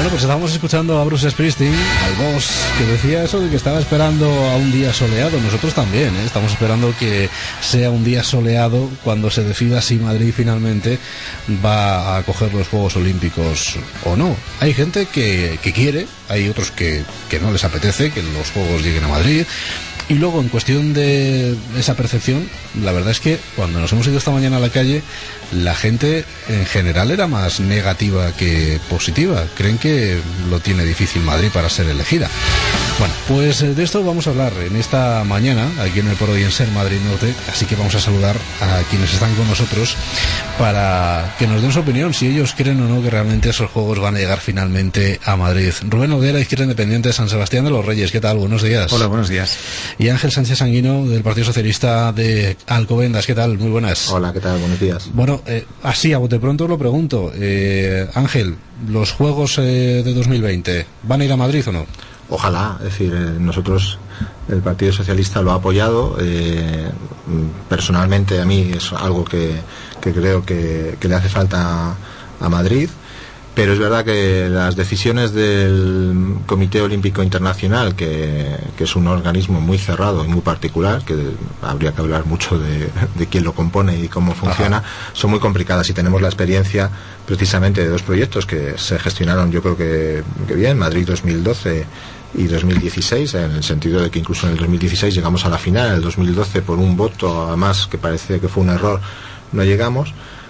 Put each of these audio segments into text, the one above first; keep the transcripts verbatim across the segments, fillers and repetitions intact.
Bueno, pues estábamos escuchando a Bruce Springsteen, al boss, que decía eso de que estaba esperando a un día soleado. Nosotros también, ¿eh? Estamos esperando que sea un día soleado cuando se decida si Madrid finalmente va a acoger los Juegos Olímpicos o no. Hay gente que, que quiere, hay otros que, que no les apetece que los Juegos lleguen a Madrid. Y luego, en cuestión de esa percepción, la verdad es que cuando nos hemos ido esta mañana a la calle, la gente en general era más negativa que positiva. Creen que lo tiene difícil Madrid para ser elegida. Bueno, pues de esto vamos a hablar en esta mañana, aquí en el Por Hoy en Ser Madrid Norte, así que vamos a saludar a quienes están con nosotros para que nos den su opinión, si ellos creen o no que realmente esos Juegos van a llegar finalmente a Madrid. Rubén Noguera, Izquierda Independiente de San Sebastián de los Reyes, ¿qué tal? Buenos días. Hola, buenos días. Y Ángel Sánchez Sanguino, del Partido Socialista de Alcobendas, ¿qué tal? Muy buenas. Hola, ¿qué tal? Buenos días. Bueno, eh, así a bote pronto lo pregunto, eh, Ángel, ¿los Juegos eh, de dos mil veinte van a ir a Madrid o no? Ojalá, es decir, eh, nosotros, el Partido Socialista lo ha apoyado, eh, personalmente a mí es algo que, que creo que, que le hace falta a Madrid, pero es verdad que las decisiones del Comité Olímpico Internacional, que, que es un organismo muy cerrado y muy particular, que habría que hablar mucho de, de quién lo compone y cómo funciona, Ajá. son muy complicadas, y tenemos la experiencia precisamente de dos proyectos que se gestionaron, yo creo que, que bien, Madrid dos mil doce y dos mil dieciséis, en el sentido de que incluso en el dos mil dieciséis llegamos a la final, en el dos mil doce por un voto, además que parece que fue un error, no llegamos.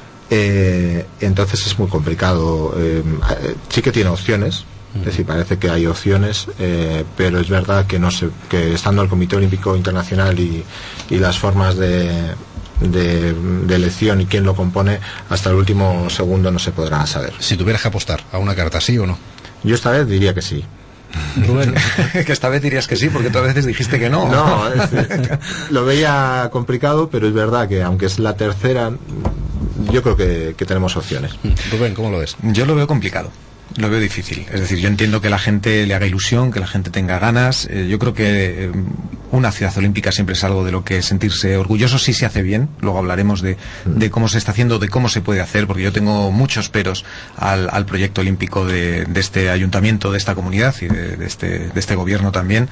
Eh, entonces es muy complicado. Eh, sí que tiene opciones, es decir, parece que hay opciones, eh, pero es verdad que no sé, que estando el Comité Olímpico Internacional y, y las formas de, de, de elección y quién lo compone, hasta el último segundo no se podrá saber. Si tuvieras que apostar a una carta, ¿sí o no? Yo esta vez diría que sí. Rubén, que esta vez dirías que sí, porque otras veces dijiste que no. No, es, lo veía complicado, pero es verdad que aunque es la tercera, yo creo que, que tenemos opciones. Rubén, ¿cómo lo ves? Yo lo veo complicado, lo veo difícil. Es decir, yo entiendo que la gente le haga ilusión, que la gente tenga ganas. Eh, yo creo que eh, una ciudad olímpica siempre es algo de lo que sentirse orgulloso si se hace bien. Luego hablaremos de, de cómo se está haciendo, de cómo se puede hacer, porque yo tengo muchos peros al, al proyecto olímpico de, de este ayuntamiento, de esta comunidad y de, de, este, de este gobierno también.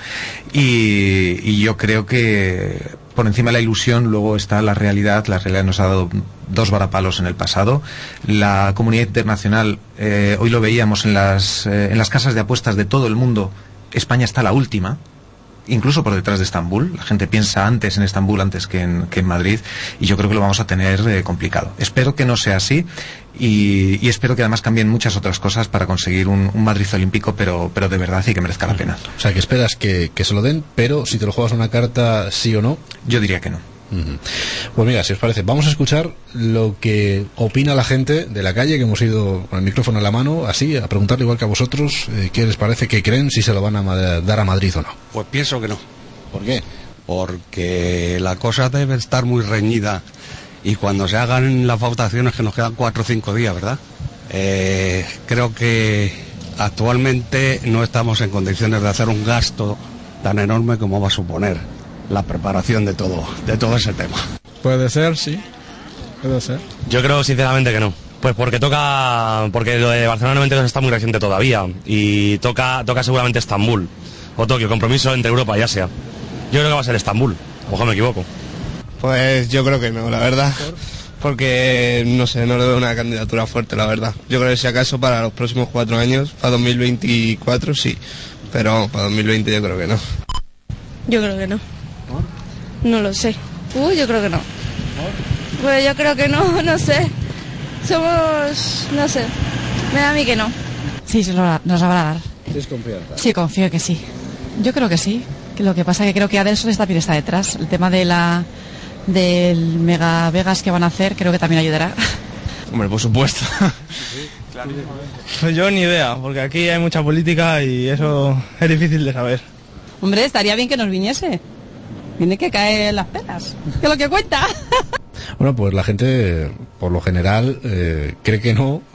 Y, y yo creo que por encima de la ilusión luego está la realidad. La realidad nos ha dado dos varapalos en el pasado. La comunidad internacional, eh, hoy lo veíamos en las, eh, en las casas de apuestas de todo el mundo, España está la última, incluso por detrás de Estambul. La gente piensa antes en Estambul antes que en, que en Madrid, y yo creo que lo vamos a tener eh, complicado. Espero que no sea así, y, y espero que además cambien muchas otras cosas para conseguir un, un Madrid olímpico, pero, pero de verdad y que merezca la pena. O sea, que esperas que, que se lo den, pero si te lo juegas una carta, sí o no. Yo diría que no. Uh-huh. Pues mira, si os parece, vamos a escuchar lo que opina la gente de la calle, que hemos ido con el micrófono en la mano, así, a preguntarle igual que a vosotros, eh, qué les parece, qué creen, si se lo van a ma- dar a Madrid o no. Pues pienso que no. ¿Por qué? Porque la cosa debe estar muy reñida, y cuando se hagan las votaciones, que nos quedan cuatro o cinco días, ¿verdad? Eh, creo que actualmente no estamos en condiciones de hacer un gasto tan enorme como va a suponer la preparación de todo, de todo ese tema. Puede ser, sí, puede ser. Yo creo sinceramente que no. Pues porque toca, porque lo de Barcelona noventa y dos está muy reciente todavía, y toca, toca seguramente Estambul o Tokio, compromiso entre Europa y Asia. Yo creo que va a ser Estambul, a lo mejor me equivoco. Pues yo creo que no, la verdad, porque no sé, no le veo una candidatura fuerte, la verdad. Yo creo que si acaso para los próximos cuatro años, para dos mil veinticuatro sí, pero para dos mil veinte yo creo que no. Yo creo que no. No lo sé. Uy, yo creo que no. Pues yo creo que no, no sé. Somos, no sé. Me da a mí que no. Sí, se lo, nos lo van a dar. ¿Tienes confianza? Sí, confío que sí. Yo creo que sí. Que lo que pasa es que creo que Adelson también está detrás. El tema de la del Mega Vegas que van a hacer, creo que también ayudará. Hombre, por supuesto. Pues yo ni idea, porque aquí hay mucha política y eso es difícil de saber. Hombre, estaría bien que nos viniese. Tiene que caer las penas, que es lo que cuenta. Bueno, pues la gente, por lo general, eh, cree que no,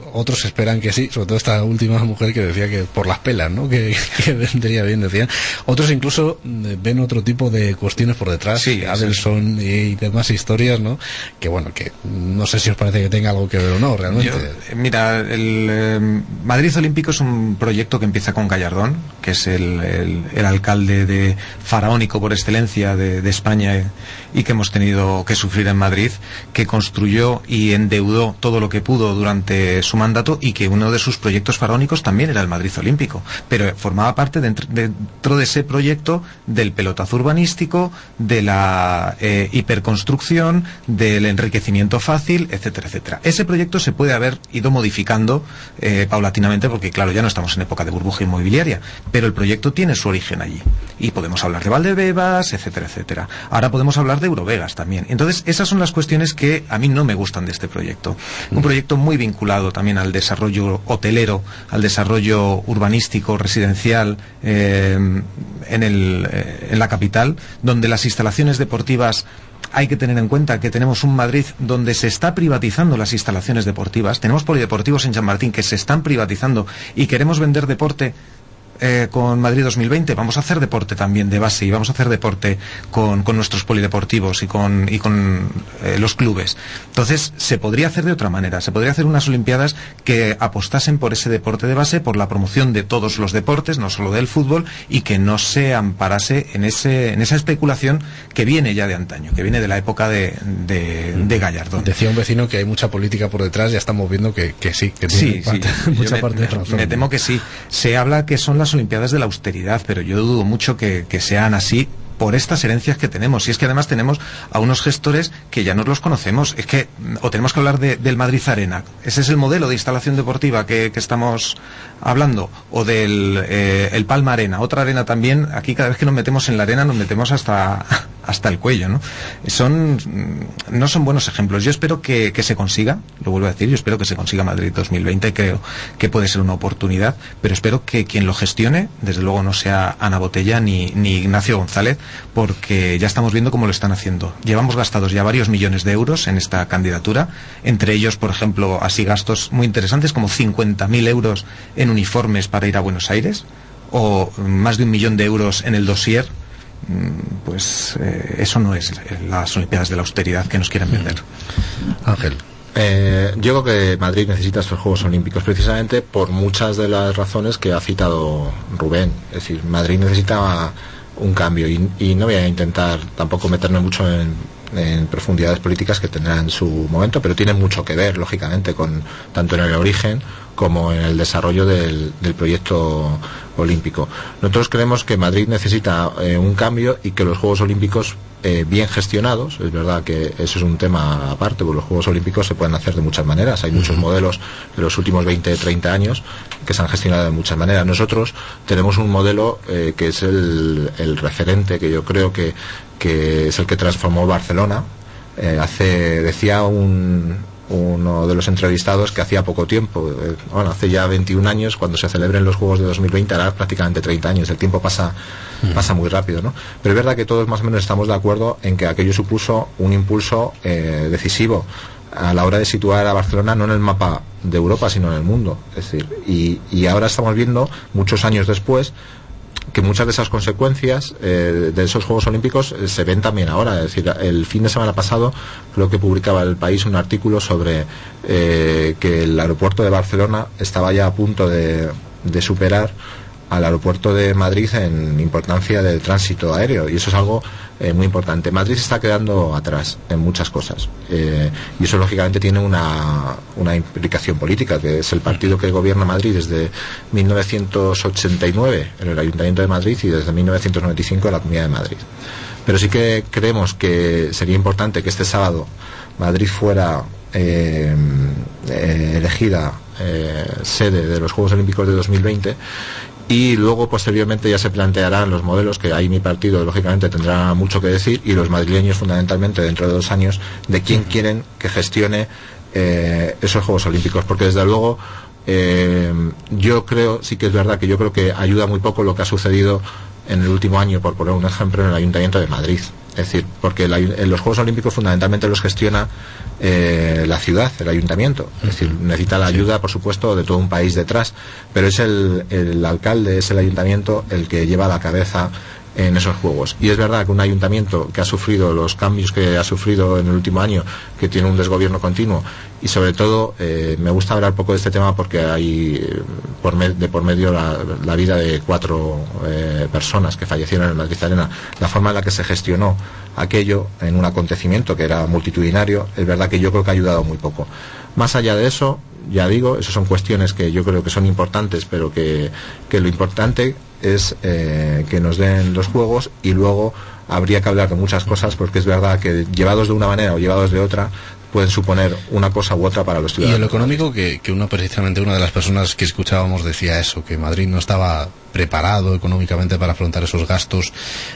otros esperan que sí, sobre todo esta última mujer que decía que por las pelas, ¿no? Que, que vendría bien, decían. Otros incluso ven otro tipo de cuestiones por detrás, sí, Adelson sí. y demás historias, ¿no? Que bueno, que no sé si os parece que tenga algo que ver o no, realmente. Yo, mira, el eh, Madrid Olímpico es un proyecto que empieza con Gallardón, que es el, el, el alcalde de faraónico por excelencia de, de España y que hemos tenido que sufrir en Madrid, que construyó y endeudó todo lo que pudo durante su mandato y que uno de sus proyectos faraónicos también era el Madrid Olímpico, pero formaba parte dentro, dentro de ese proyecto del pelotazo urbanístico, de la eh, hiperconstrucción, del enriquecimiento fácil, etcétera, etcétera. Ese proyecto se puede haber ido modificando eh, paulatinamente porque, claro, ya no estamos en época de burbuja inmobiliaria, pero el proyecto tiene su origen allí. Y podemos hablar de Valdebebas, etcétera, etcétera. Ahora podemos hablar de Eurovegas también. Entonces, esas son las cuestiones que a mí no me gustan de este proyecto. Un proyecto muy vinculado también al desarrollo hotelero, al desarrollo urbanístico, residencial, eh, en, el, eh, en la capital, donde las instalaciones deportivas... Hay que tener en cuenta que tenemos un Madrid donde se está privatizando las instalaciones deportivas. Tenemos polideportivos en Chamartín que se están privatizando y queremos vender deporte eh, con Madrid dos mil veinte. Vamos a hacer deporte también de base y vamos a hacer deporte con, con nuestros polideportivos y con, y con eh, los clubes. Entonces, se podría hacer de otra manera. Se podría hacer unas Olimpiadas que apostasen por ese deporte de base, por la promoción de todos los deportes, no solo del fútbol, y que no se amparase en, ese, en esa especulación que viene ya de antaño, que viene de la época de, de, de Gallardón. Decía un vecino que hay mucha política por detrás, ya estamos viendo que, que sí, que tiene sí, parte, sí. mucha me, parte de razón. Me temo que sí. Se habla que son las Olimpiadas de la austeridad, pero yo dudo mucho que, que sean así por estas herencias que tenemos. Y es que además tenemos a unos gestores que ya no los conocemos. Es que, o tenemos que hablar de, del Madrid Arena. Ese es el modelo de instalación deportiva que, que estamos hablando. O del eh, el Palma Arena. Otra arena también. Aquí cada vez que nos metemos en la arena nos metemos hasta, hasta el cuello, ¿no? Son, no son buenos ejemplos. Yo espero que, que se consiga, lo vuelvo a decir, yo espero que se consiga Madrid dos mil veinte. Creo que puede ser una oportunidad, pero espero que quien lo gestione, desde luego no sea Ana Botella ni, ni Ignacio González, porque ya estamos viendo cómo lo están haciendo. Llevamos gastados ya varios millones de euros en esta candidatura, entre ellos, por ejemplo, así gastos muy interesantes como cincuenta mil euros en uniformes para ir a Buenos Aires, o más de un millón de euros en el dossier. Pues eh, eso no es las Olimpiadas de la austeridad que nos quieren vender. Ángel. Eh, yo creo que Madrid necesita estos Juegos Olímpicos precisamente por muchas de las razones que ha citado Rubén. Es decir, Madrid necesita un cambio y, y no voy a intentar tampoco meterme mucho en, en profundidades políticas que tendrán su momento, pero tienen mucho que ver, lógicamente, con tanto en el origen como en el desarrollo del, del proyecto olímpico. Nosotros creemos que Madrid necesita eh, un cambio y que los Juegos Olímpicos eh, bien gestionados, es verdad que eso es un tema aparte, porque los Juegos Olímpicos se pueden hacer de muchas maneras, hay muchos modelos de los últimos veinte, treinta años que se han gestionado de muchas maneras. Nosotros tenemos un modelo eh, que es el, el referente, que yo creo que, que es el que transformó Barcelona. Eh, hace, decía un uno de los entrevistados que hacía poco tiempo, eh, bueno, hace ya veintiún años, cuando se celebren los Juegos de dos mil veinte, hará prácticamente treinta años, el tiempo pasa, mm. pasa muy rápido, ¿no? Pero es verdad que todos más o menos estamos de acuerdo en que aquello supuso un impulso eh, decisivo a la hora de situar a Barcelona no en el mapa de Europa, sino en el mundo. Es decir, y, y ahora estamos viendo, muchos años después, que muchas de esas consecuencias eh, de esos Juegos Olímpicos eh, se ven también ahora. Es decir, el fin de semana pasado creo que publicaba El País un artículo sobre eh, que el aeropuerto de Barcelona estaba ya a punto de, de superar al aeropuerto de Madrid en importancia del tránsito aéreo, y eso es algo eh, muy importante. Madrid se está quedando atrás en muchas cosas, eh, y eso lógicamente tiene una, una implicación política, que es el partido que gobierna Madrid desde mil novecientos ochenta y nueve en el Ayuntamiento de Madrid y desde mil novecientos noventa y cinco en la Comunidad de Madrid. Pero sí que creemos que sería importante que este sábado Madrid fuera eh, eh, elegida eh, sede de los Juegos Olímpicos de dos mil veinte, y luego posteriormente ya se plantearán los modelos, que ahí mi partido lógicamente tendrá mucho que decir, y los madrileños fundamentalmente dentro de dos años, de quién quieren que gestione eh, esos Juegos Olímpicos, porque desde luego eh, yo creo, sí que es verdad que yo creo que ayuda muy poco lo que ha sucedido en el último año, por poner un ejemplo, en el Ayuntamiento de Madrid. Es decir, porque el, en los Juegos Olímpicos fundamentalmente los gestiona eh, la ciudad, el ayuntamiento, es decir, necesita la ayuda, por supuesto, de todo un país detrás, pero es el, el alcalde, es el ayuntamiento el que lleva la cabeza en esos juegos. Y es verdad que un ayuntamiento que ha sufrido los cambios que ha sufrido en el último año, que tiene un desgobierno continuo, y sobre todo eh, me gusta hablar un poco de este tema porque hay eh, por me, de por medio la, la vida de cuatro eh, personas que fallecieron en Madrid Arena, la forma en la que se gestionó aquello en un acontecimiento que era multitudinario, es verdad que yo creo que ha ayudado muy poco. Más allá de eso, ya digo, esas son cuestiones que yo creo que son importantes, pero que, que lo importante es eh, que nos den los juegos, y luego habría que hablar de muchas cosas, porque es verdad que llevados de una manera o llevados de otra pueden suponer una cosa u otra para los ciudadanos. Y en lo económico, que, que uno precisamente una de las personas que escuchábamos decía eso, que Madrid no estaba preparado económicamente para afrontar esos gastos.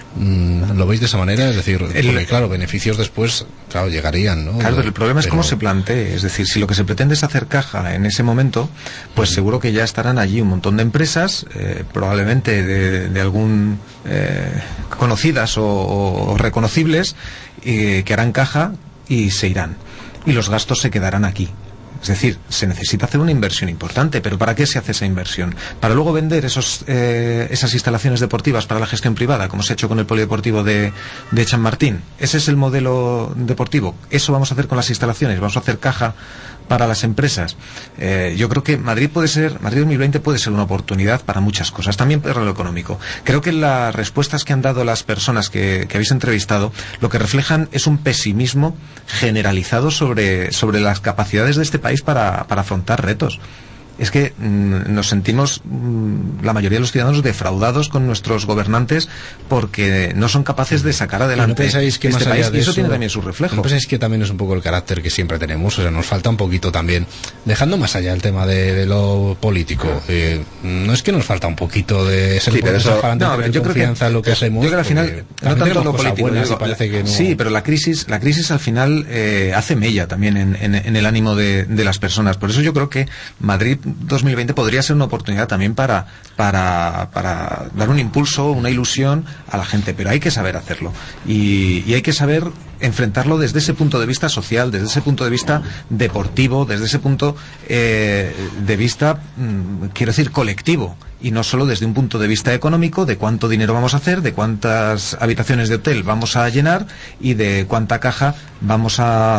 ¿Lo veis de esa manera? Es decir, el, porque claro, beneficios después, claro, llegarían, ¿no? Claro, pero el problema pero... es cómo se plantee. Es decir, si lo que se pretende es hacer caja en ese momento, pues uh-huh. seguro que ya estarán allí un montón de empresas, eh, probablemente de, de algún eh, conocidas o, o reconocibles, eh, que harán caja y se irán. Y los gastos se quedarán aquí. Es decir, se necesita hacer una inversión importante, pero ¿para qué se hace esa inversión? ¿Para luego vender esos, eh, esas instalaciones deportivas para la gestión privada, como se ha hecho con el polideportivo de, de Chamartín? ¿Ese es el modelo deportivo? ¿Eso vamos a hacer con las instalaciones? ¿Vamos a hacer caja para las empresas? Eh, yo creo que Madrid puede ser, Madrid dos mil veinte puede ser una oportunidad para muchas cosas, también para lo económico. Creo que las respuestas que han dado las personas que, que habéis entrevistado, lo que reflejan es un pesimismo generalizado sobre, sobre las capacidades de este país para, para afrontar retos. Es que mmm, nos sentimos mmm, la mayoría de los ciudadanos defraudados con nuestros gobernantes porque no son capaces de sacar adelante ¿No pensáis que este más allá país? de Y eso, eso tiene también su reflejo. ¿No pensáis que también es un poco el carácter que siempre tenemos? O sea, nos falta un poquito también, dejando más allá el tema de, de lo político, eh, no es que nos falta un poquito de ser sí, pero eso, no, pero yo confianza creo que, en lo que yo hacemos. Yo creo que al final, no tanto lo político, digo, parece que no... sí, pero la crisis, la crisis al final eh, hace mella también en, en, en el ánimo de, de las personas. Por eso yo creo que Madrid dos mil veinte podría ser una oportunidad también para, para, para dar un impulso, una ilusión a la gente, pero hay que saber hacerlo y, y hay que saber enfrentarlo desde ese punto de vista social, desde ese punto de vista deportivo, desde ese punto eh, de vista, mmm, quiero decir, colectivo, y no solo desde un punto de vista económico, de cuánto dinero vamos a hacer, de cuántas habitaciones de hotel vamos a llenar y de cuánta caja vamos a,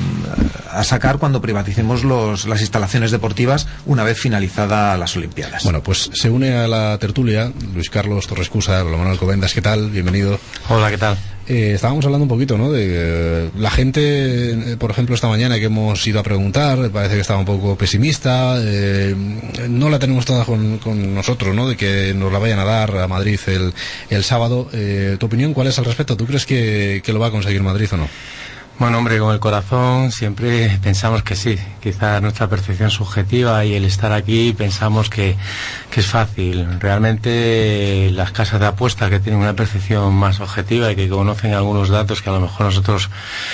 a sacar cuando privaticemos los, las instalaciones deportivas una vez finalizadas las Olimpiadas. Bueno, pues se une a la tertulia Luis Carlos Torrescusa, Manuel Covendas, ¿qué tal? Bienvenido. Hola, ¿qué tal? Eh, estábamos hablando un poquito, ¿no? De eh, la gente, eh, por ejemplo, esta mañana que hemos ido a preguntar, parece que estaba un poco pesimista, eh, no la tenemos toda con, con nosotros, ¿no? De que nos la vayan a dar a Madrid el, el sábado. Eh, ¿Tu opinión cuál es al respecto? ¿Tú crees que, que lo va a conseguir Madrid o no? Bueno, hombre, con el corazón siempre pensamos que sí. Quizás nuestra percepción subjetiva y el estar aquí pensamos que, que es fácil. Realmente las casas de apuestas que tienen una percepción más objetiva y que conocen algunos datos que a lo mejor nosotros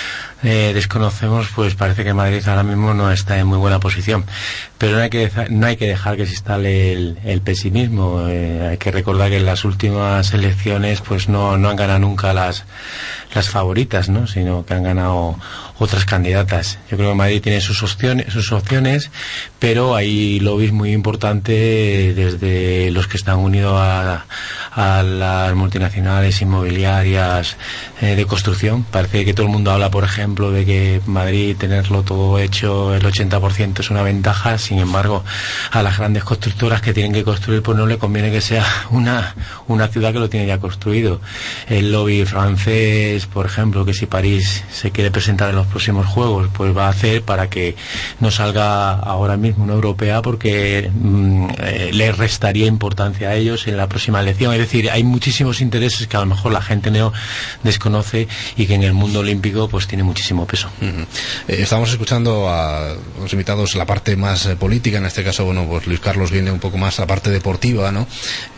Eh, desconocemos, pues parece que Madrid ahora mismo no está en muy buena posición, pero no hay que dejar, no hay que dejar que se instale el, el pesimismo. Eh, hay que recordar que en las últimas elecciones pues no, no han ganado nunca las las favoritas, ¿no? Sino que han ganado otras candidatas. Yo creo que Madrid tiene sus opciones, sus opciones, pero hay lobbies muy importantes desde los que están unidos a, a las multinacionales inmobiliarias eh, de construcción. Parece que todo el mundo habla, por ejemplo, de que Madrid tenerlo todo hecho el ochenta por ciento es una ventaja. Sin embargo, a las grandes constructoras que tienen que construir, pues no le conviene que sea una, una ciudad que lo tiene ya construido. El lobby francés, por ejemplo, que si París se quiere presentar en los próximos Juegos, pues va a hacer para que no salga ahora mismo una europea, porque mmm, eh, le restaría importancia a ellos en la próxima elección. Es decir, hay muchísimos intereses que a lo mejor la gente no desconoce y que en el mundo olímpico pues tiene muchísimo peso. Uh-huh. eh, estamos escuchando a los invitados la parte más eh, política, en este caso, bueno, pues Luis Carlos viene un poco más a la parte deportiva, ¿no?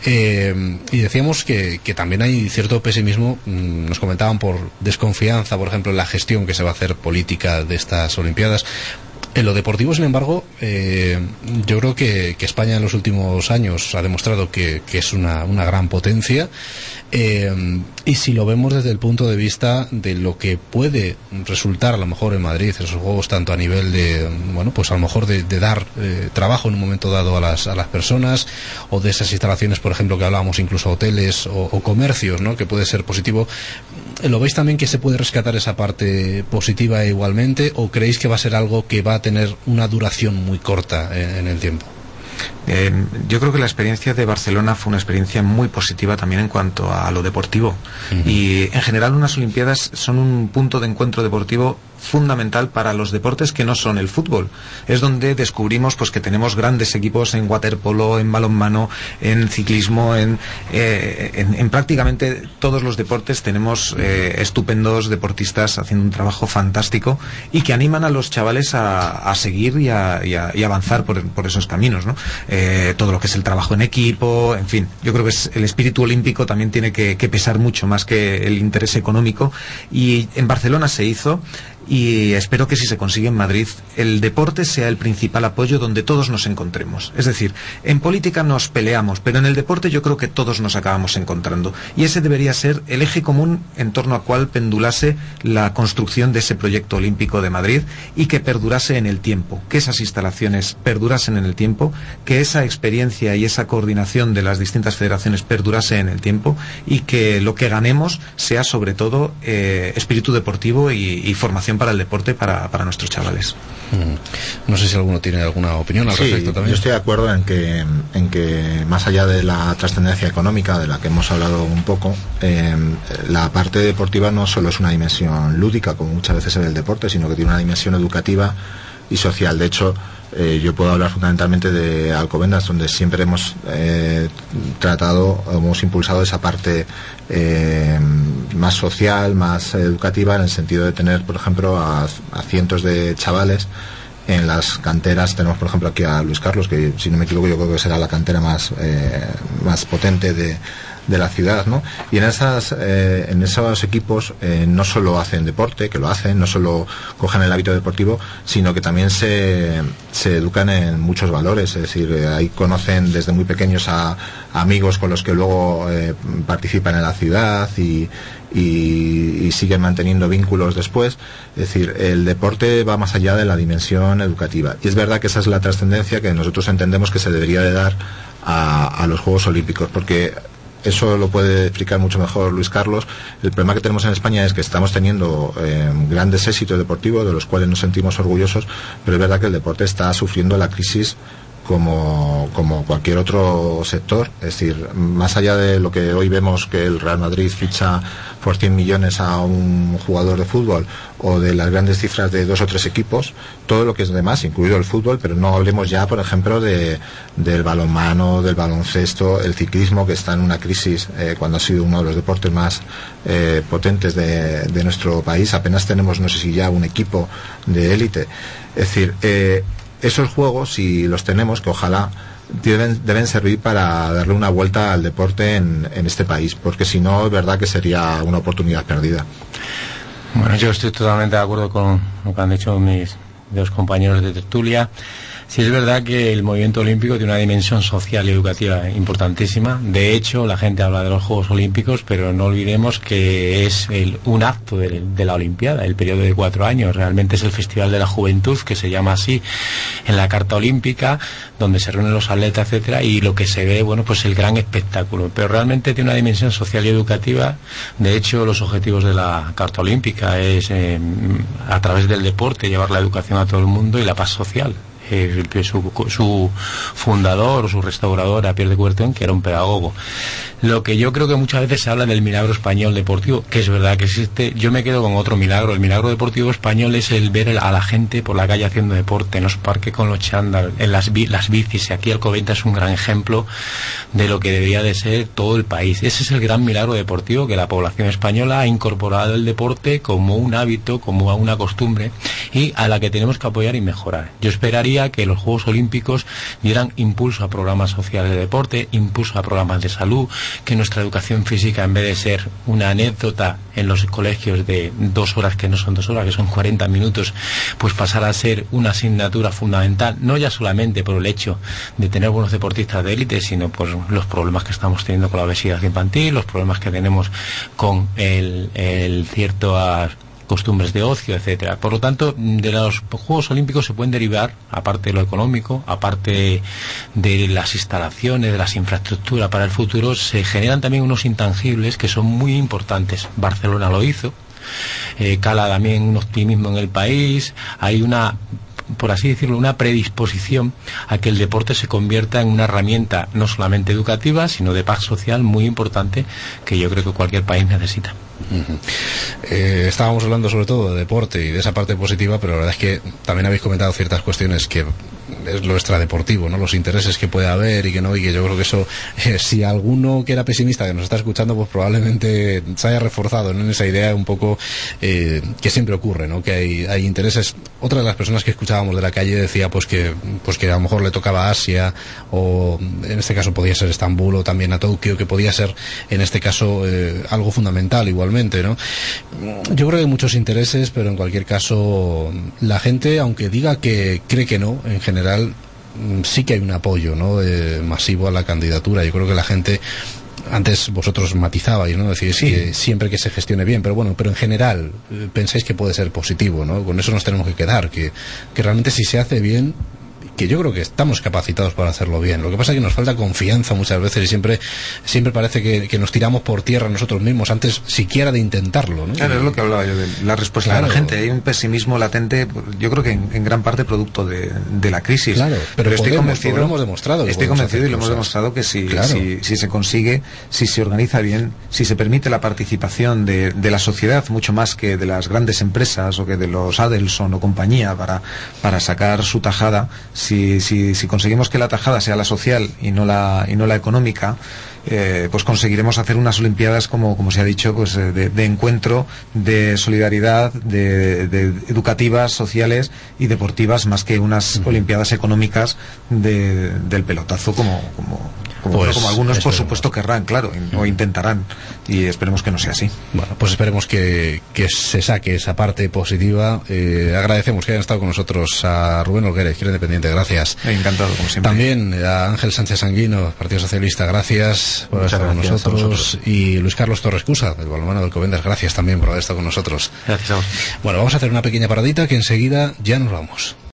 Eh, y decíamos que, que también hay cierto pesimismo, mmm, nos comentaban por desconfianza, por ejemplo, en la gestión que se va a hacer política de estas Olimpiadas. En lo deportivo, sin embargo, eh, yo creo que, que España en los últimos años ha demostrado que, que es una, una gran potencia, eh, y si lo vemos desde el punto de vista de lo que puede resultar a lo mejor en Madrid esos juegos, tanto a nivel de, bueno, pues a lo mejor de, de dar eh, trabajo en un momento dado a las, a las personas, o de esas instalaciones, por ejemplo, que hablábamos, incluso hoteles o, o comercios, ¿no?, que puede ser positivo. ¿Lo veis también que se puede rescatar esa parte positiva igualmente, o creéis que va a ser algo que va a tener una duración muy corta en, en el tiempo? Eh, yo creo que la experiencia de Barcelona fue una experiencia muy positiva también en cuanto a lo deportivo. Uh-huh. Y en general unas Olimpiadas son un punto de encuentro deportivo fundamental para los deportes que no son el fútbol. Es donde descubrimos pues que tenemos grandes equipos en waterpolo, en balonmano, en ciclismo, en, eh, en, en prácticamente todos los deportes tenemos eh, estupendos deportistas haciendo un trabajo fantástico y que animan a los chavales a, a seguir y a, y a, y avanzar por, por esos caminos, ¿no? Eh, todo lo que es el trabajo en equipo, en fin, yo creo que es, el espíritu olímpico también tiene que, que pesar mucho más que el interés económico, y en Barcelona se hizo. Y espero que si se consigue en Madrid, el deporte sea el principal apoyo donde todos nos encontremos. Es decir, en política nos peleamos, pero en el deporte yo creo que todos nos acabamos encontrando. Y ese debería ser el eje común en torno al cual pendulase la construcción de ese proyecto olímpico de Madrid, y que perdurase en el tiempo, que esas instalaciones perdurasen en el tiempo, que esa experiencia y esa coordinación de las distintas federaciones perdurase en el tiempo, y que lo que ganemos sea sobre todo eh, espíritu deportivo y, y formación para el deporte para, para nuestros chavales. No sé si alguno tiene alguna opinión al sí, respecto también. Yo estoy de acuerdo en que, en que más allá de la trascendencia económica de la que hemos hablado un poco, eh, la parte deportiva no solo es una dimensión lúdica, como muchas veces en el deporte, sino que tiene una dimensión educativa y social. De hecho, eh, yo puedo hablar fundamentalmente de Alcobendas, donde siempre hemos eh, tratado, hemos impulsado esa parte eh, más social, más educativa, en el sentido de tener, por ejemplo, a, a cientos de chavales en las canteras. Tenemos, por ejemplo, aquí a Luis Carlos, que si no me equivoco yo creo que será la cantera más eh, más potente de de la ciudad, ¿no? Y en esas eh, en esos equipos eh, no solo hacen deporte, que lo hacen, no solo cogen el hábito deportivo, sino que también se, se educan en muchos valores. Es decir, eh, ahí conocen desde muy pequeños a, a amigos con los que luego eh, participan en la ciudad y, y, y siguen manteniendo vínculos después. Es decir, el deporte va más allá de la dimensión educativa, y es verdad que esa es la trascendencia que nosotros entendemos que se debería de dar a, a los Juegos Olímpicos, porque eso lo puede explicar mucho mejor Luis Carlos. El problema que tenemos en España es que estamos teniendo eh, grandes éxitos deportivos de los cuales nos sentimos orgullosos, pero es verdad que el deporte está sufriendo la crisis como, como cualquier otro sector. Es decir, más allá de lo que hoy vemos, que el Real Madrid ficha por cien millones a un jugador de fútbol, o de las grandes cifras de dos o tres equipos, todo lo que es demás, incluido el fútbol, pero no hablemos ya, por ejemplo, de del balonmano, del baloncesto, el ciclismo, que está en una crisis eh, cuando ha sido uno de los deportes más eh, potentes de, de nuestro país. Apenas tenemos, no sé si ya, un equipo de élite. Es decir, eh, esos juegos, si los tenemos, que ojalá, deben, deben servir para darle una vuelta al deporte en, en este país, porque si no, es verdad que sería una oportunidad perdida. Bueno, yo estoy totalmente de acuerdo con lo que han dicho mis dos compañeros de tertulia. Sí, es verdad que el movimiento olímpico tiene una dimensión social y educativa importantísima. De hecho, la gente habla de los Juegos Olímpicos, pero no olvidemos que es el, un acto de, de la Olimpiada, el periodo de cuatro años. Realmente es el Festival de la Juventud, que se llama así en la Carta Olímpica, donde se reúnen los atletas, etcétera, y lo que se ve, bueno, pues el gran espectáculo. Pero realmente tiene una dimensión social y educativa. De hecho, los objetivos de la Carta Olímpica es, eh, a través del deporte, llevar la educación a todo el mundo y la paz social. Eh, su, su fundador o su restaurador, a Pierre de Coubertin, que era un pedagogo. Lo que yo creo que muchas veces se habla del milagro español deportivo, que es verdad que existe. Yo me quedo con otro milagro. El milagro deportivo español es el ver a la gente por la calle haciendo deporte, en los parques con los chándal, en las, las bicis. Y aquí Alcobendas es un gran ejemplo de lo que debería de ser todo el país. Ese es el gran milagro deportivo, que la población española ha incorporado el deporte como un hábito, como una costumbre, y a la que tenemos que apoyar y mejorar. Yo esperaría gustaría que los Juegos Olímpicos dieran impulso a programas sociales de deporte, impulso a programas de salud, que nuestra educación física, en vez de ser una anécdota en los colegios de dos horas, que no son dos horas, que son cuarenta minutos, pues pasara a ser una asignatura fundamental, no ya solamente por el hecho de tener buenos deportistas de élite, sino por los problemas que estamos teniendo con la obesidad infantil, los problemas que tenemos con el, el cierto costumbres de ocio, etcétera. Por lo tanto, de los Juegos Olímpicos se pueden derivar, aparte de lo económico, aparte de las instalaciones, de las infraestructuras para el futuro, se generan también unos intangibles que son muy importantes. Barcelona lo hizo, eh, cala también un optimismo en el país, hay una, por así decirlo, una predisposición a que el deporte se convierta en una herramienta no solamente educativa, sino de paz social muy importante, que yo creo que cualquier país necesita. Uh-huh. eh, estábamos hablando sobre todo de deporte y de esa parte positiva, pero la verdad es que también habéis comentado ciertas cuestiones que es lo extradeportivo, ¿no? Los intereses que puede haber y que no, y que yo creo que eso, eh, si alguno que era pesimista que nos está escuchando, pues probablemente se haya reforzado, ¿no?, en esa idea un poco eh, que siempre ocurre, ¿no?, que hay, hay intereses. Otra de las personas que escuchábamos de la calle decía pues que pues que a lo mejor le tocaba a Asia, o en este caso podía ser Estambul, o también a Tokio, que podía ser en este caso eh, algo fundamental igualmente, ¿no? Yo creo que hay muchos intereses, pero en cualquier caso la gente, aunque diga que cree que no, en general sí que hay un apoyo, ¿no?, eh, masivo a la candidatura. Yo creo que la gente, antes vosotros matizabais, ¿no?, decís sí, que siempre que se gestione bien, pero bueno, pero en general eh, pensáis que puede ser positivo, ¿no? Con eso nos tenemos que quedar, que, que realmente si se hace bien, que yo creo que estamos capacitados para hacerlo bien. Lo que pasa es que nos falta confianza muchas veces y siempre siempre parece que, que nos tiramos por tierra nosotros mismos antes siquiera de intentarlo, ¿no? Claro, es lo que hablaba yo de la respuesta claro. de la gente. Hay un pesimismo latente, yo creo que en, en gran parte producto de, de la crisis. Claro, pero, pero estoy podemos, convencido, lo hemos demostrado. Estoy convencido y lo hemos demostrado que si, claro. si, si se consigue, si se organiza bien, si se permite la participación de, de la sociedad mucho más que de las grandes empresas o que de los Adelson o compañía para, para sacar su tajada, si, si, si conseguimos que la tajada sea la social y no la, y no la económica, Eh, pues conseguiremos hacer unas Olimpiadas como, como se ha dicho, pues de, de encuentro, de solidaridad, de, de educativas, sociales y deportivas, más que unas uh-huh. Olimpiadas económicas de, del pelotazo como, como, como, pues, como algunos por supuesto querrán, claro, uh-huh. o intentarán, y esperemos que no sea así. Bueno, pues esperemos que, que se saque esa parte positiva. Eh, agradecemos que hayan estado con nosotros a Rubén Olguera, Izquierda Independiente, gracias. Encantado, como siempre. También a Ángel Sánchez Sanguino, Partido Socialista, gracias por haber estado con nosotros, y Luis Carlos Torres Cusa, del balonmano del Alcobendas, gracias también por haber estado con nosotros. Gracias a vos. Bueno, vamos a hacer una pequeña paradita que enseguida ya nos vamos.